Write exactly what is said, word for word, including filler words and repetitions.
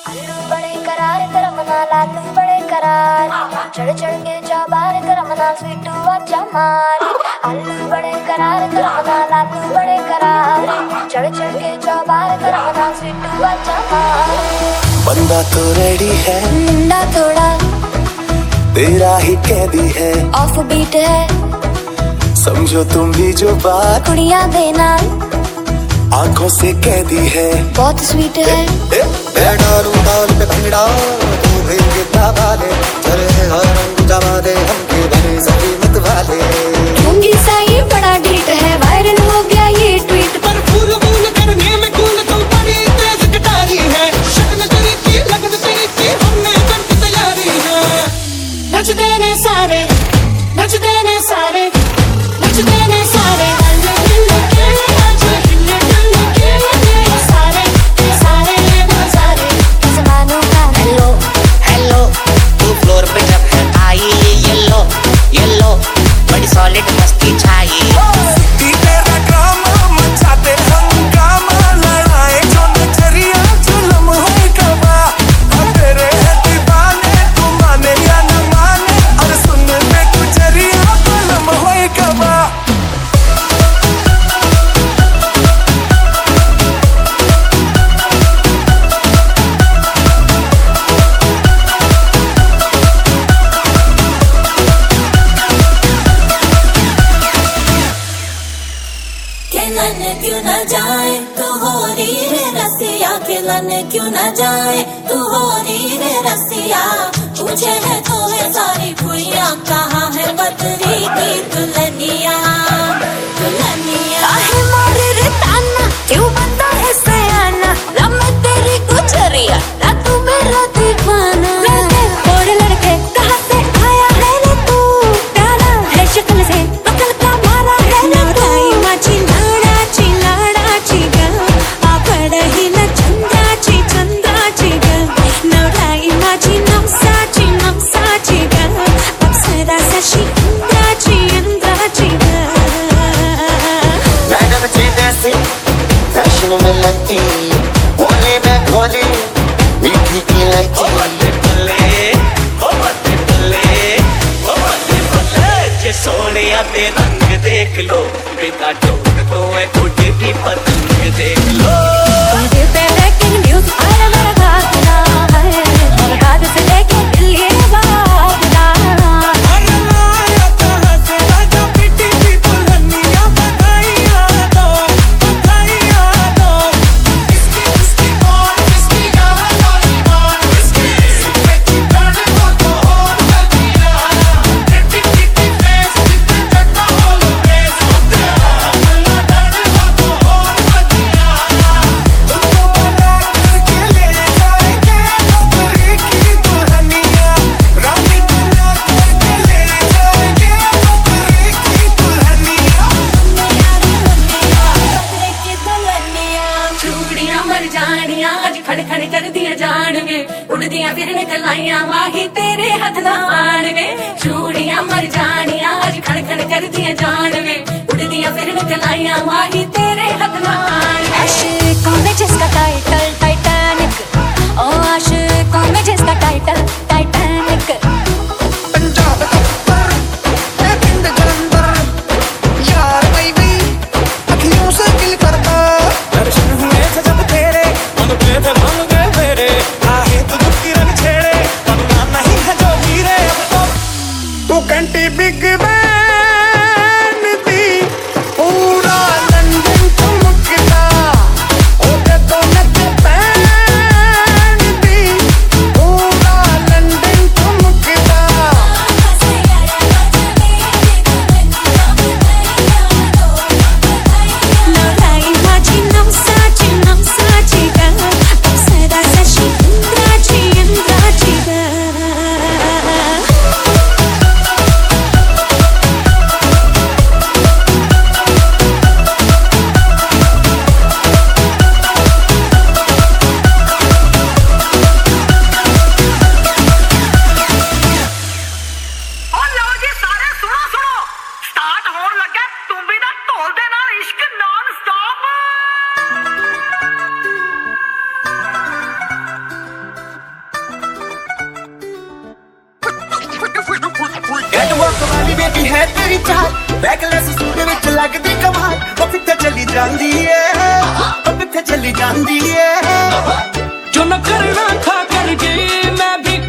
अल्लू बड़े करार तेरा मना लालू बड़े करार चढ़ चढ़ के चौबार तेरा मना स्वीटू अच्छा मार। अल्लू बड़े करार तेरा मना लालू बड़े करार चढ़ चढ़ के चौबार तेरा मना स्वीटू अच्छा मार। बंदा तो रेडी है मुंडा थोड़ा तेरा ही कैदी है ऑफ बीट है समझो तुम भी जो बात कुड़ियां देना आंखों से कैदी है बहुत स्वीट है। ए, ए, मैं डालूं डाल पे भंगड़ा तू भी गिद्दा वाले चले हर रंग जमा दे हमके बने सभी मत वाले। ढूंगी सा ये बड़ा डीट है वायरल हो गया ये ट्वीट पर फूल फूल करने में कूल तुम बड़ी तेज कटारी है शक्ल तेरी की लगन तेरी की हमने कर की तैयारी है। नच देने सारे नच देने सारे नच देने सारे सॉलिड मस्ती छाई तेरा ड्रामा मचाते हंगामा लड़ाए जो नजरिया जुल्म होए कबा हम तेरे है दीवाने तू माने या न माने और सुन ले गुजरिया जुल्म होए कबा। खिलन क्यों न जाए तू हो री रे रसिया खिलन क्यों न जाए तू हो री रे रसिया पूछे है तो है सारी भुइया कहाँ है बदरी की दुल्हनिया दुल्हनिया आहे मारे रे ताना क्यों बंदा है सयाना रब में तेरी गुजरिया ना तू मेरा दीवाना। और लड़के कहाँ से आया है रे तू प्यारा है शक्ल से अकल का मारा है रे तू माची लाडाची लाडाची ग आपडही न चंदाची चंदाची ग नवराई माझी नवसाची नवसाची ग अप्सरा सशी अंदाची अंदाची ग। मैडम जी जैसी फैशन में लगती बोले मैं खोली मीठी की लाइची बल्ले बल्ले ओ बल्ले बल्ले ओ बल्ले बल्ले ये सोनिया ते रंग देख लो बेटा टोक तो है कुछ भी पतंग देख लो। दिल पे लेकिन म्यूजिक आया मेरा गाना है और गाद से लेके दिल ये बाबला अरे लाया कहाँ से राजा पिटी की दुल्हनिया बधाइयाँ दो बधाइयाँ दो इसकी इसकी और इसकी गाना वाली बात इसकी इसकी गाने को तो और कर दिया टिटी टिटी फेस टिटी टट्टा होलो फेस अल्लाह गाने को तो और कर दिया तुमको बना करके ले जाएंगे नौकरी की दुल्हनिया रानी बना करके ले जाएंगे नौकरी की दुल्हनिया। चूड़ियां मर जानियां अज खड़ खड़ कर दिया जानवे उड़दियां फिरन कलाइयां माही तेरे हथ दा आनवे चूड़ियां मर जानियां अज खड़ खड़ कर दिया जानवे उड़दियां फिरन कलाइयां माही तेरे हथ दा आनवे। आशिकों में जिसका टाइटल टाइटैनिक ओ आशिकों में जिसका टाइटल टाइटैनिक पंजाब टप्पर मैं पिंड जलंधर यार भाई भाई अखियों से दिल करता दर्शन हुए थे जब तेरे मन पे थे रंग गए मेरे आहे तो दुखी रंग छेड़े बनना नहीं है जो हीरे अब तो तू कंटी बिग बैन दी पूरा लंदन चमकता ओ दे तो नच है तेरी चाल बैकलेस सूट विच लगदी कमाल ओ किथे चली जांदी है ओ किथे चली जांदी है जो न करना था कर गई मैं भी